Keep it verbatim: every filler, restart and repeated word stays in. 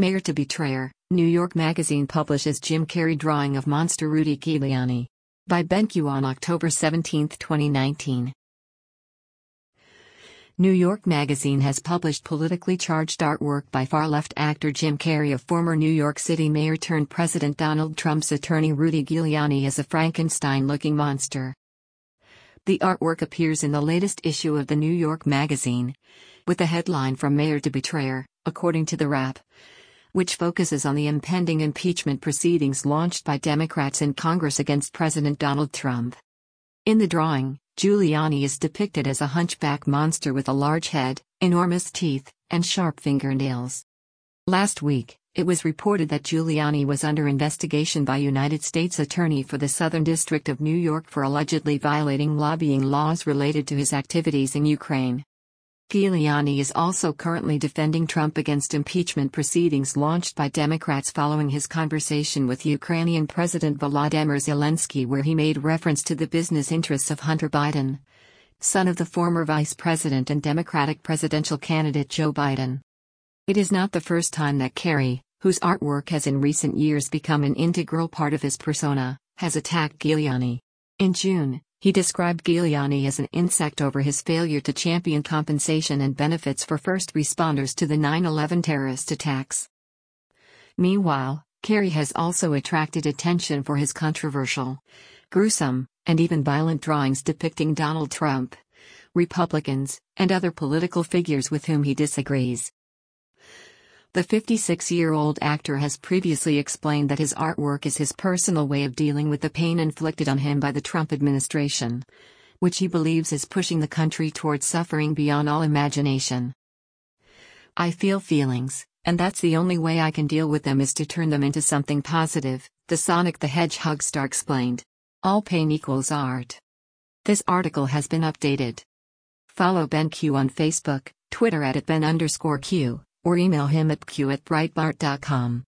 Mayor to Betrayer, New York Magazine publishes Jim Carrey drawing of monster Rudy Giuliani. By BenQ on October seventeenth, twenty nineteen. New York Magazine has published politically charged artwork by far-left actor Jim Carrey of former New York City Mayor turned President Donald Trump's attorney Rudy Giuliani as a Frankenstein-looking monster. The artwork appears in the latest issue of the New York Magazine, with the headline From Mayor to Betrayer, according to the Wrap, which focuses on the impending impeachment proceedings launched by Democrats in Congress against President Donald Trump. In the drawing, Giuliani is depicted as a hunchback monster with a large head, enormous teeth, and sharp fingernails. Last week, it was reported that Giuliani was under investigation by United States Attorney for the Southern District of New York for allegedly violating lobbying laws related to his activities in Ukraine. Giuliani is also currently defending Trump against impeachment proceedings launched by Democrats following his conversation with Ukrainian President Volodymyr Zelensky, where he made reference to the business interests of Hunter Biden, son of the former vice president and Democratic presidential candidate Joe Biden. It is not the first time that Carrey, whose artwork has in recent years become an integral part of his persona, has attacked Giuliani. In June, he described Giuliani as an insect over his failure to champion compensation and benefits for first responders to the nine eleven terrorist attacks. Meanwhile, Carrey has also attracted attention for his controversial, gruesome, and even violent drawings depicting Donald Trump, Republicans, and other political figures with whom he disagrees. The fifty-six-year-old actor has previously explained that his artwork is his personal way of dealing with the pain inflicted on him by the Trump administration, which he believes is pushing the country towards suffering beyond all imagination. "I feel feelings, and that's the only way I can deal with them is to turn them into something positive," the Sonic the Hedgehog star explained. All pain equals art. This article has been updated. Follow BenQ on Facebook, Twitter at, at Ben underscore Q. or email him at q at breitbart dot com.